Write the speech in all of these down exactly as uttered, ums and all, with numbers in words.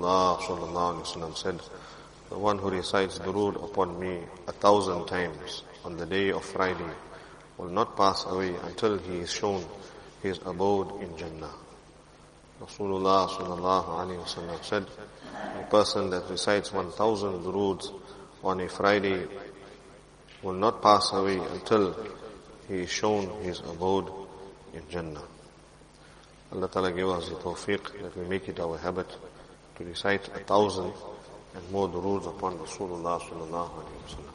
Rasulullah sallallahu alaihi wasallam said, the one who recites durood upon me a thousand times on the day of Friday will not pass away until he is shown his abode in Jannah. Rasulullah sallallahu alaihi wasallam said, a person that recites one thousand duroods on a Friday will not pass away until he is shown his abode in Jannah. Allah Ta'ala give us the tawfiq that we make it our habit to recite a thousand and more duroods upon Rasulullah sallallahu alaihi wasallam.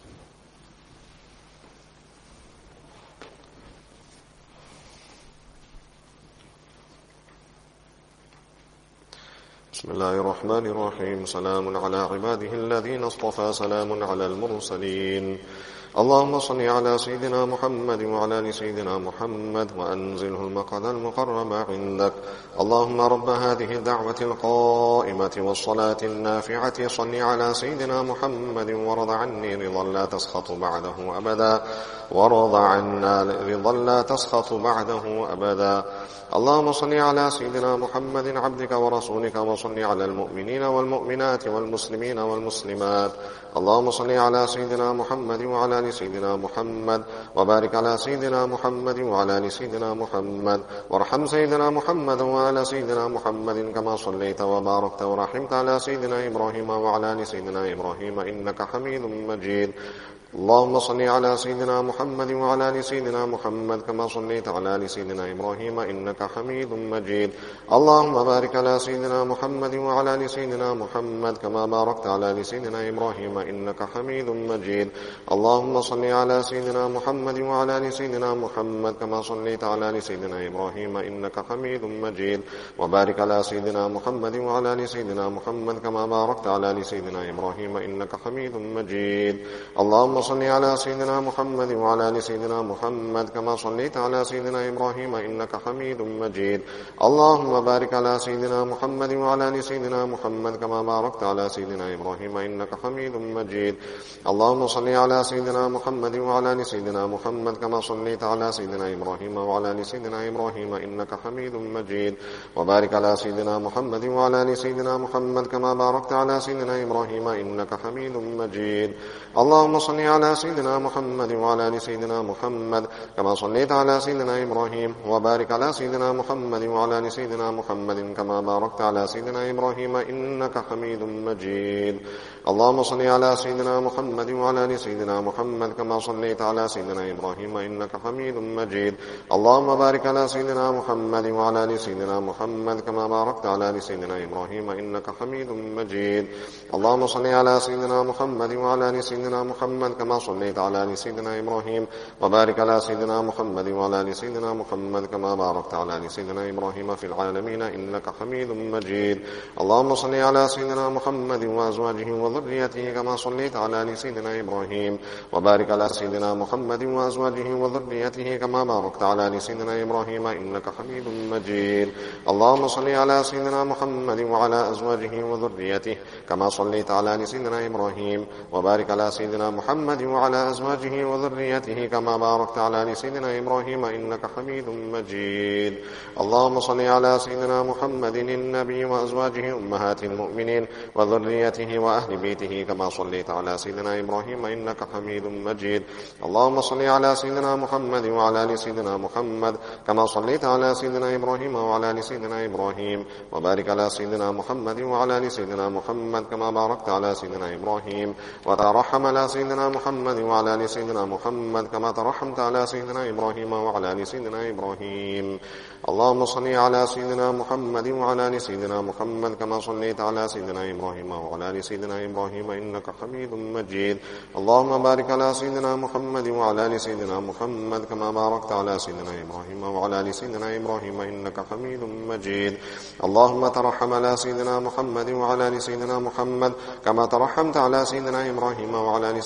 بسم الله الرحمن الرحيم سلام على عباده الذين اصطفى سلام على المرسلين اللهم صل على سيدنا محمد وعلى آل سيدنا محمد وأنزله المقعد المقرب عندك اللهم رب هذه الدعوة القائمة والصلاة النافعة صل على سيدنا محمد وارض عني رضا لا تسخط بعده أبدا وارض عنا رضا لا تسخط بعده أبدا اللهم صل على سيدنا محمد عبدك ورسولك وصل على المؤمنين والمؤمنات والمسلمين والمسلمات اللهم صل على سيدنا محمد وعلى آل سيدنا محمد وبارك على سيدنا محمد وعلى آل سيدنا محمد وارحم سيدنا محمد وعلى سيدنا محمد كما صليت وباركت ورحمت على سيدنا إبراهيم وعلى آل سيدنا إبراهيم إنك حميد مجيد اللهم صل على سيدنا محمد وعلى آل سيدنا محمد كما صليت على آل سيدنا إبراهيم إنك حميد مجيد اللهم بارك على سيدنا محمد وعلى آل سيدنا محمد كما باركت على آل سيدنا إبراهيم إنك حميد مجيد اللهم صل على سيدنا محمد وعلى آل سيدنا محمد كما صليت على آل سيدنا إبراهيم إنك حميد مجيد وبارك على سيدنا محمد وعلى آل سيدنا محمد كما باركت على آل سيدنا إبراهيم إنك حميد مجيد اللهم صل على سيدنا محمد وعلى آل سيدنا محمد كما صليت على سيدنا إبراهيم إنك حميد مجيد اللهم بارك على سيدنا محمد وعلى آل سيدنا محمد كما باركت على سيدنا إبراهيم إنك حميد مجيد اللهم صل على سيدنا محمد وعلى آل سيدنا محمد كما صليت على سيدنا إبراهيم وعلى آل سيدنا إبراهيم إنك حميد مجيد وبارك على سيدنا محمد وعلى آل سيدنا محمد كما باركت على سيدنا إبراهيم إنك حميد مجيد اللهم صل على سيدنا محمد وعلى آل سيدنا محمد كما صليت على سيدنا إبراهيم وبارك على سيدنا محمد وعلى آل سيدنا محمد كما باركت على سيدنا إبراهيم إنك حميد مجيد اللهم صل على سيدنا محمد وعلى آل سيدنا محمد كما صليت على سيدنا إبراهيم إنك حميد مجيد اللهم بارك على سيدنا محمد وعلى آل سيدنا محمد كما باركت على آل سيدنا إبراهيم إنك حميد مجيد اللهم صل على سيدنا محمد وعلى آل سيدنا محمد كما صليت على آل سيدنا إبراهيم وبارك على سيدنا محمد وعلى آل سيدنا محمد كما باركت على آل سيدنا إبراهيم في العالمين إنك حميد مجيد اللهم صل على سيدنا محمد وأزواجه وذريته كما صليت على آل سيدنا إبراهيم وبارك على سيدنا محمد وأزواجه وذريته كما باركت على آل سيدنا إبراهيم إنك حميد مجيد اللهم صل على سيدنا محمد وعلى أزواجه وذريته كما صليت على آل سيدنا إبراهيم وبارك على سيدنا محمد وعلى أزواجه وذريته كما باركت على آل سيدنا إبراهيم إنك حميد مجيد اللهم صل على سيدنا محمد النبي وأزواجه أمهات المؤمنين وذريته وأهل بيته كما صليت على سيدنا إبراهيم إنك حميد مجيد اللهم صل على سيدنا محمد وعلى آل سيدنا محمد كما صليت على سيدنا إبراهيم وعلى آل سيدنا إبراهيم وبارك على سيدنا محمد وعلى آل سيدنا محمد كما باركت على سيدنا إبراهيم وترحم على سيدنا محمد وعلى آل سيدنا محمد كما ترحمت على سيدنا إبراهيم وعلى آل سيدنا إبراهيم اللهم صل على سيدنا محمد وعلى آل سيدنا محمد كما صليت على سيدنا إبراهيم وعلى آل سيدنا إبراهيم إنك حميد مجيد اللهم بارك على سيدنا محمد وعلى آل سيدنا محمد كما باركت على سيدنا إبراهيم وعلى آل سيدنا إبراهيم إنك حميد مجيد اللهم ترحم على سيدنا محمد وعلى آل سيدنا محمد كما ترحمت على سيدنا إبراهيم وعلى آل سيدنا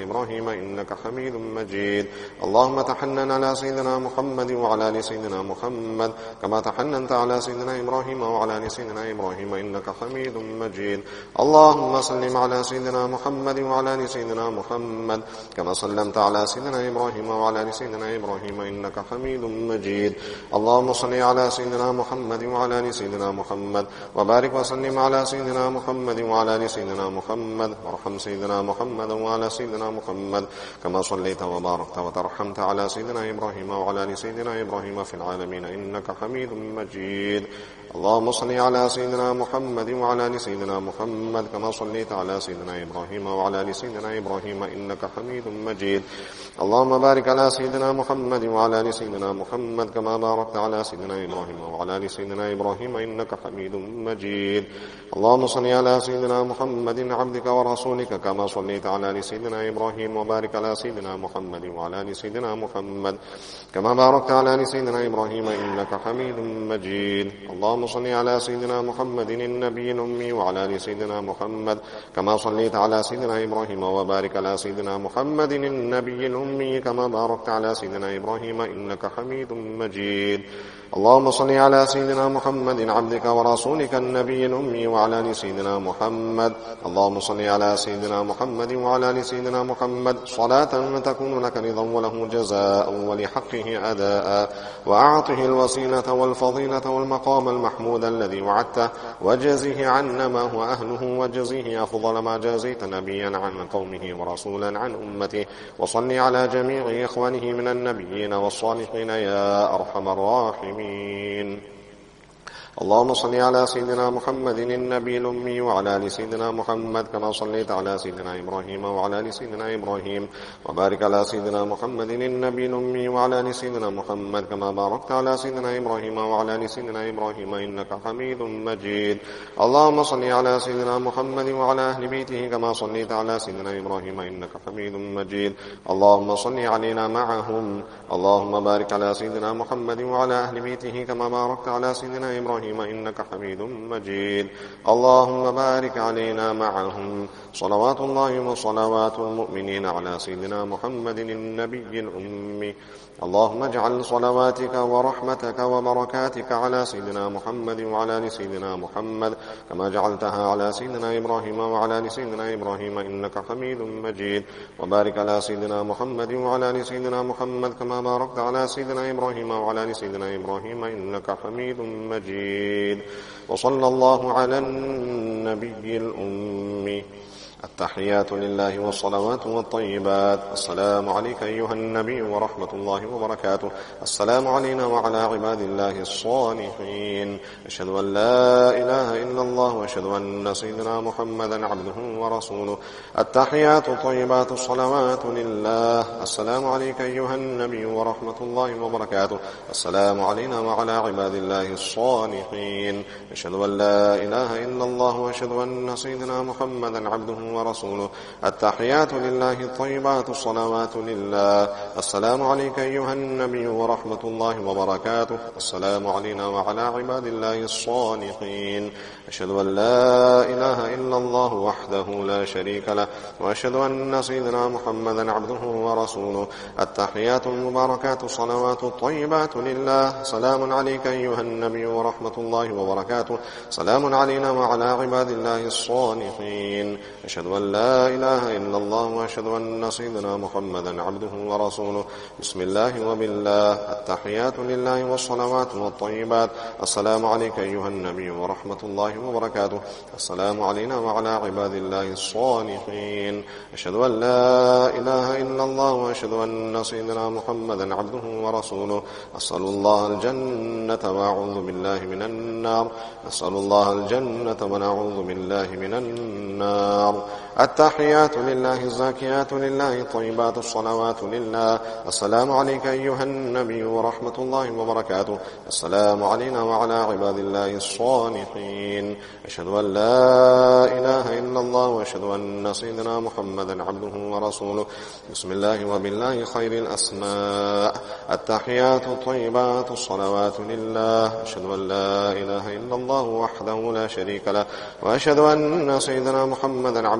إبراهيم إنك حميد مجيد. اللهم تحنن على سيدنا محمد وعلى آل سيدنا محمد كما تحننت على سيدنا إبراهيم وعلى آل سيدنا إبراهيم إنك حميد مجيد. اللهم سلم على سيدنا محمد وعلى آل سيدنا محمد كما سلمت على سيدنا إبراهيم وعلى آل سيدنا إبراهيم إنك حميد مجيد. اللهم صل على سيدنا محمد وعلى آل سيدنا محمد وبارك وسلم على سيدنا محمد وعلى آل سيدنا محمد وارحم سيدنا محمد وعلى سيدنا محمد كما صليت وباركت وترحمت على سيدنا إبراهيم وعلى آل سيدنا إبراهيم في العالمين إنك حميد مجيد. اللهم صل على سيدنا محمد وعلى آل سيدنا محمد كما صليت على سيدنا إبراهيم وعلى آل سيدنا إبراهيم إنك حميد مجيد. اللهم بارك على سيدنا محمد وعلى آل سيدنا محمد كما باركت على سيدنا إبراهيم وعلى آل سيدنا إبراهيم إنك حميد مجيد. اللهم صل على سيدنا محمد عبدك ورسولك كما صليت على آل سيدنا إبراهيم وبارك على سيدنا محمد وعلى آل سيدنا محمد كما باركت على آل سيدنا إبراهيم إنك حميد مجيد. اللهم صل على سيدنا محمد النبي الأمي وعلى آل سيدنا محمد كما صليت على سيدنا إبراهيم وبارك على سيدنا محمد النبي الأمي كما باركت على سيدنا إبراهيم إنك حميد مجيد. اللهم صل على سيدنا محمد عبدك ورسولك النبي الأمي وعلى آل سيدنا محمد. اللهم صل على سيدنا محمد وعلى آل سيدنا محمد صلاة تكون لك رضا وله جزاء ولحقه أداء وأعطه الوسيلة والفضيلة والمقام المحمود الذي وعدته وجزه عنا ما هو أهله وجزيه أفضل ما جازيت نبيا عن قومه ورسولا عن أمته وصل على جميع إخوانه من النبيين والصالحين يا أرحم الراحمين. اللهم صل على سيدنا محمد النبي الأمي وعلى آل سيدنا محمد كما صليت على سيدنا إبراهيم وعلى آل سيدنا إبراهيم وبارك على سيدنا محمد النبي الأمي وعلى آل سيدنا محمد كما باركت على سيدنا إبراهيم وعلى آل سيدنا إبراهيم إنك حميد مجيد. اللهم صل على سيدنا محمد وعلى أهل بيته كما صليت على سيدنا إبراهيم إنك حميد مجيد. اللهم صل علينا معهم. اللهم بارك على سيدنا محمد وعلى أهل بيته كما باركت على سيدنا إبراهيم إنك حميد مجيد. اللهم بارك علينا معهم. صلوات الله وصلوات المؤمنين على سيدنا محمد النبي الأمي. اللهم اجعل صلواتك ورحمتك وبركاتك على سيدنا محمد وعلى آل سيدنا محمد كما جعلتها على سيدنا إبراهيم وعلى آل سيدنا إبراهيم إنك حميد مجيد. وبارك على سيدنا محمد وعلى آل سيدنا محمد كما باركت على سيدنا إبراهيم وعلى آل سيدنا إبراهيم إنك حميد مجيد. وصلى الله على النبي الأمي. التحيات لله والصلوات والطيبات. السلام عليك أيها النبي ورحمة الله وبركاته. السلام علينا وعلى عباد الله الصالحين. أشهد أن لا إله إلا الله وأشهد أن سيدنا محمدا عبده ورسوله. التحيات الطيبات الصلوات لله. السلام عليك أيها النبي ورحمة الله وبركاته. السلام علينا وعلى عباد الله الصالحين. أشهد أن لا إله إلا الله وأشهد أن سيدنا محمدا عبده ورسوله. التحيات لله الطيبات الصلوات لله. السلام عليك أيها النبي ورحمة الله وبركاته. السلام علينا وعلى عباد الله الصالحين. أشهد أن لا إله إلا الله وحده لا شريك له وأشهد أن سيدنا محمدا عبده ورسوله. التحيات المباركات الصلوات الطيبات لله. سلام عليك أيها النبي ورحمة الله وبركاته. سلام علينا وعلى عباد الله الصالحين. أشهد أن لا إله إلا الله وأشهد أن سيدنا محمدا عبده ورسوله. بسم الله وبالله. التحيات لله والصلوات والطيبات. السلام عليك أيها النبي ورحمة الله وبركاته. السلام علينا وعلى عباد الله الصالحين. أشهد أن لا إله إلا الله وأشهد أن سيدنا محمدا عبده ورسوله. أسأل الله الجنة وأعوذ بالله من النار. أسأل الله الجنة ونعوذ بالله من النار. التحيات لله الزاكيات لله الطيبات الصلوات لله. السلام عليك أيها النبي ورحمة الله وبركاته. السلام علينا وعلى عباد الله الصالحين. أشهد أن لا إله إلا الله وأشهد أن سيدنا محمدا عبده ورسوله. بسم الله وبالله خير الأسماء. التحيات الطيبات الصلوات لله. أشهد أن لا إله إلا الله وحده لا شريك له وأشهد أن سيدنا محمدا عبده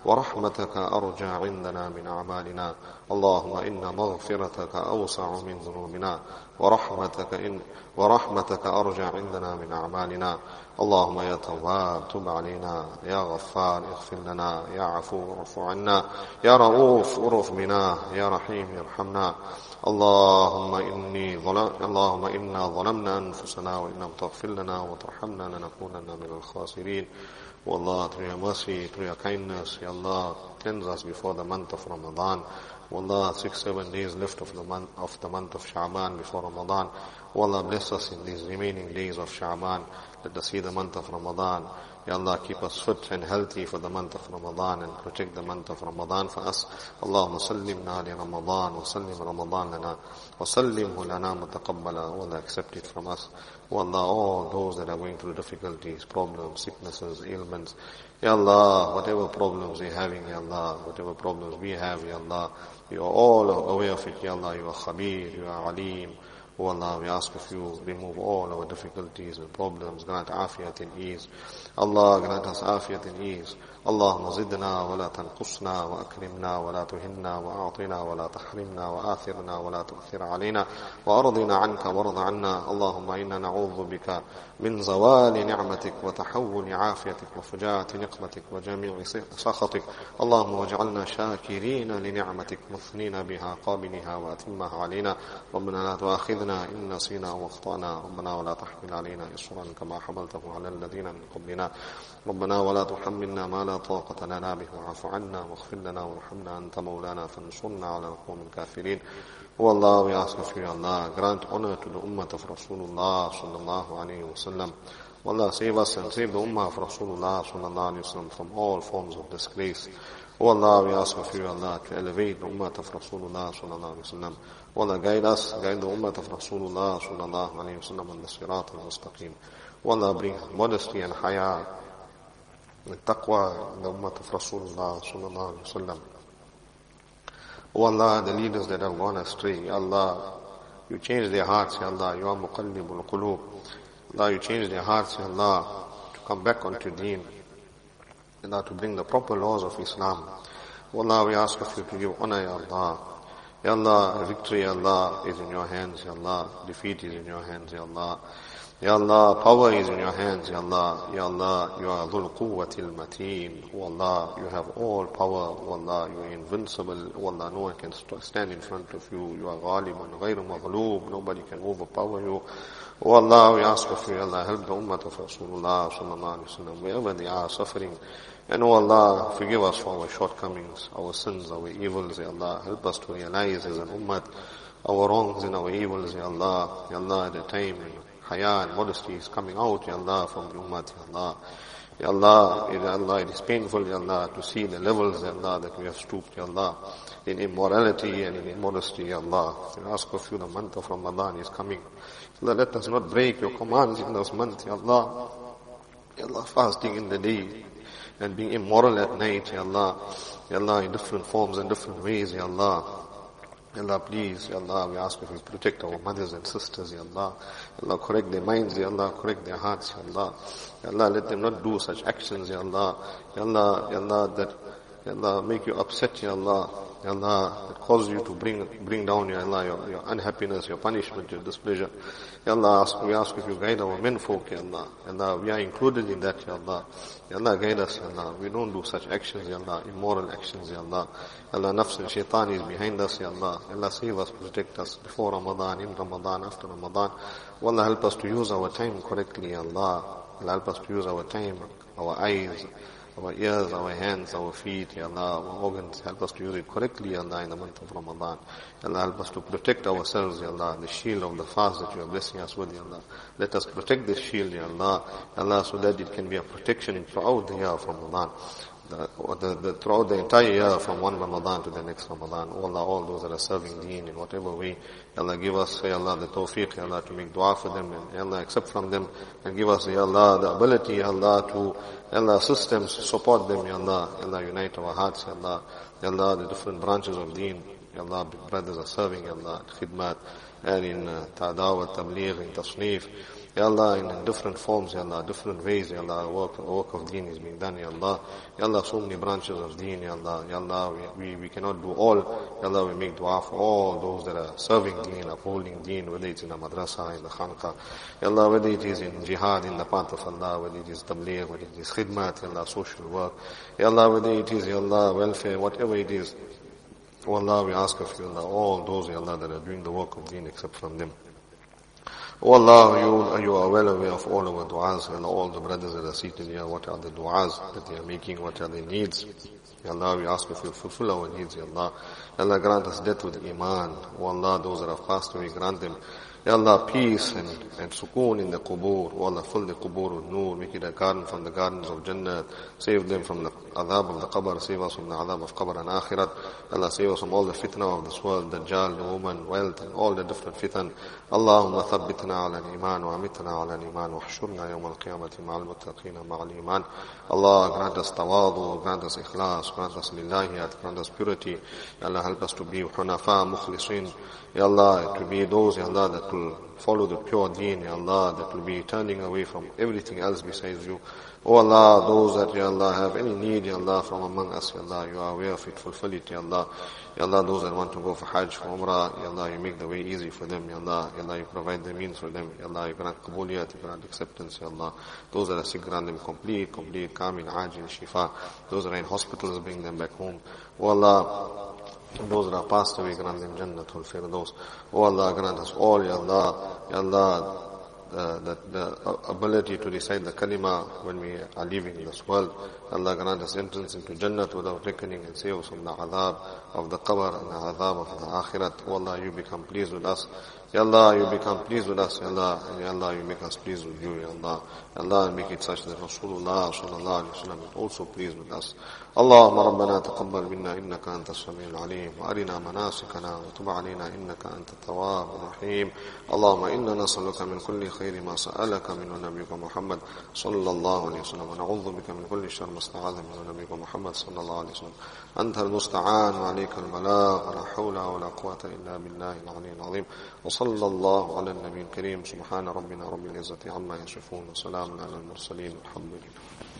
ورحمتك أرجى عندنا من أعمالنا اللهم إن مغفرتك أوسع من ذنوبنا ورحمتك إن ورحمتك أرجى عندنا من أعمالنا اللهم يا تواب تب علينا يا غفار اغفر لنا يا عفو اعف عنا يا رؤوف ارف بنا يا رحيم ارحمنا اللهم إني ظلم اللهم إنا ظلمنا أنفسنا وإن لم تغفر لنا وترحمنا لنكونن من الخاسرين. O Allah, through your mercy, through your kindness, Ya Allah, cleanse us before the month of Ramadan. O Allah, six, seven days left of the month of the month of Sha'ban before Ramadan. O Allah, bless us in these remaining days of Sha'ban. Let us see the month of Ramadan. Ya Allah, keep us fit and healthy for the month of Ramadan and protect the month of Ramadan for us. Allahumma sallimna li Ramadan wa sallim Ramadan lana wa sallimhu lana mutaqabbala. O Allah, accept it from us. O Allah, all those that are going through difficulties, problems, sicknesses, ailments, Ya Allah, whatever problems we're having, Ya Allah, whatever problems we have, Ya Allah, you are all aware of it, Ya Allah, you are Khabir, you are Alim. O Allah, we ask of you, remove all our difficulties and problems, grant afiyat and ease. Allah, grant us afiyat and ease. اللهم زدنا ولا تنقصنا وأكرمنا ولا تهنا وأعطنا ولا تحرمنا وآثرنا ولا تؤثر علينا وأرضنا عنك وارض عنا. اللهم إنا نعوذ بك من زوال نعمتك وتحول عافيتك وفجاءة نقمتك وجميع سخطك. اللهم واجعلنا شاكرين لنعمتك مثنين بها قابلها وأتمها علينا. ربنا لا تؤاخذنا إن نسينا واخطأنا. ربنا ولا تحمل علينا إصرا كما حملته على الذين من قبلنا. ربنا ولا تحملنا ما لا طاقة لنا به واعف عنا واغفر لنا وارحمنا أنت مولانا فانصرنا على القوم الكافرين. O Allah, we ask of you, Allah, grant honor to the ummah of Rasulullah sallallahu alayhi wa sallam. O Allah, save us and save the ummah of Rasulullah sallallahu alayhi wa sallam from all forms of disgrace. O Allah, we ask of you, Allah, to elevate the ummah of Rasulullah sallallahu alayhi wa sallam. O Allah, guide us, guide the ummah of Rasulullah sallallahu alayhi wa sallam on the sirat al-mustaqim. O Allah, bring modesty and haya and taqwa in the ummah of Rasulullah sallallahu alayhi wa sallam. O Allah, the leaders that have gone astray, Ya Allah, you change their hearts, Ya Allah, you are muqallibul qulub. Allah, you change their hearts, Ya Allah, to come back onto deen, Ya Allah, to bring the proper laws of Islam. O Allah, we ask of you to give honor, Ya Allah. Ya Allah, victory, Ya Allah, is in your hands, Ya Allah. Defeat is in your hands, Ya Allah. Ya Allah, power is in your hands, Ya Allah. Ya Allah, you are dhul quwwatil mateen. O Allah, you have all power. O Allah, you are invincible. O Allah, no one can stand in front of you. You are ghalibun, ghayru maghloob. Nobody can overpower you. O Allah, we ask of you, Allah, help the ummah of Rasulullah sallallahu alayhi wa sallam, wherever they are suffering. And O Allah, forgive us for our shortcomings, our sins, our evils, Ya Allah. Help us to realize as an ummah our wrongs and our evils, Ya Allah. Ya Allah, at the time haya and modesty is coming out, Ya Allah, from the ummah, Ya Allah. Ya Allah, Ya Allah, it is painful, Ya Allah, to see the levels, Ya Allah, that we have stooped, Ya Allah, in immorality and in immodesty, Ya Allah. We ask of you, the month of Ramadan is coming. Allah, let us not break your commands in this month, Ya Allah. Ya Allah, fasting in the day and being immoral at night, Ya Allah. Ya Allah, in different forms and different ways, Ya Allah. Ya Allah, please, Ya Allah, we ask of you, protect our mothers and sisters, Ya Allah. Ya Allah, correct their minds, Ya Allah, correct their hearts, Ya Allah. Ya Allah, let them not do such actions, Ya Allah. Ya Allah, Ya Allah, that, Ya Allah, make you upset, Ya Allah. Ya Allah, that cause you to bring bring down, Ya Allah, your, your unhappiness, your punishment, your displeasure. Ya Allah, ask, we ask if you guide our menfolk, Ya Allah. Ya Allah, we are included in that, Ya Allah. Ya Allah, guide us, Ya Allah. We don't do such actions, Ya Allah, immoral actions, Ya Allah. Ya Allah, nafs and shaitan is behind us, Ya Allah. Ya Allah, save us, protect us before Ramadan, in Ramadan, after Ramadan. Ya Allah, help us to use our time correctly, Ya Allah. Ya Allah, help us to use our time, our eyes, our ears, our hands, our feet, Ya Allah, our organs, help us to use it correctly, Ya Allah, in the month of Ramadan. Ya Allah, help us to protect ourselves, Ya Allah, the shield of the fast that you are blessing us with, Ya Allah. Let us protect this shield, Ya Allah, Ya Allah, so that it can be a protection throughout the year of Ramadan. The, the, the, throughout the entire year from one Ramadan to the next Ramadan. Oh Allah, all those that are serving deen in whatever way, Ya Allah, give us, Ya Allah, the tawfiq, Ya Allah, to make dua for them, and Ya Allah, accept from them, and give us, Ya Allah, the ability, Ya Allah, to, Ya Allah, assist them, support them, Ya Allah, Ya Allah, unite our hearts, Ya Allah, Ya Allah, the different branches of deen, Ya Allah, brothers are serving, Ya Allah, khidmat, and in uh, ta'dawat, tabligh, in tasnif, Ya Allah, in different forms, Ya Allah, different ways, Ya Allah, work, work of deen is being done, Ya Allah. Ya Allah, so many branches of deen, Ya Allah. Ya Allah, we, we, we cannot do all. Ya Allah, we make dua for all those that are serving deen, upholding deen, whether it's in the madrasa, in the khanqa. Ya Allah, whether it is in jihad, in the path of Allah, whether it is tabligh, whether it is khidmat, Ya Allah, social work. Ya Allah, whether it is, Ya Allah, welfare, whatever it is. Oh Allah, we ask of you, Allah, all those, Ya Allah, that are doing the work of deen except from them. Oh Allah, you, you are well aware of all our du'as, Ya Allah, all the brothers that are seated here, what are the du'as that they are making, what are their needs. Ya Allah, we ask of you, fulfill our needs, Ya Allah. Ya Allah, grant us death with iman. Oh Allah, those that have passed away, grant them, Ya Allah, peace and, and sukoon in the qubur. Oh Allah, fill the qubur with noor, make it a garden from the gardens of Jannah. Save them from the adhab of the qabr, save us from the adhab of qabr and akhirat. Allah, save us from all the fitna of this world, the dajjal, the woman, wealth, and all the different fitan. Allahumma thabbitna ala al-iman wa amitna ala al-iman wa hshurna yawm al-qiyamati ma'al muttaqina ma'al iman. Allah, grant us tawadu, grant us ikhlas, grant us lillahiyat, grant us purity. Allah, help us to be hunafa, mukhlisin. Ya Allah, to be those, Ya Allah, that will follow the pure deen, Ya Allah, that will be turning away from everything else besides you. Oh Allah, those that, Ya Allah, have any need, Ya Allah, from among us, Ya Allah, you are aware of it, fulfill it, Ya Allah. Ya Allah, those that want to go for Hajj, for Umrah, Ya Allah, you make the way easy for them, Ya Allah. Ya Allah, you provide the means for them, Ya Allah, you grant qabuliyat, you grant acceptance, Ya Allah. Those that are sick, grant them complete, complete, kamil, ajil, shifa. Those that are in hospitals, bring them back home. Oh Allah, those that are passed away, grant them Jannatul Firdaus. Oh Allah, grant us all, Ya Allah, Ya Allah, uh, that the ability to recite the kalima when we are leaving this world. Allah, grant us entrance into Jannat without reckoning, and save us from the adhab of the qabr and the adhab of the akhirat. Oh Allah, you become pleased with us. Ya Allah, you become pleased with us, Ya Allah, and Ya Allah, you make us pleased with you, Ya Allah. Ya Allah, make it such that Rasulullah sallallahu alayhi wa sallam is also pleased with us. اللهم ربنا تقبل منا إنك أنت السميع العليم وأرنا مناسكنا وتب علينا إنك أنت التواب الرحيم. اللهم إنا نسألك من كل خير ما سألك منه نبيك محمد صلى الله عليه وسلم ونعوذ بك من كل شر ما استعاذ منه نبيك محمد صلى الله عليه وسلم. أنت المستعان وعليك البلاغ ولا حول ولا قوة إلا بالله العلي العظيم. وصلى الله على النبي الكريم. سبحان ربنا رب العزة عما يصفون وسلام على المرسلين والحمد لله.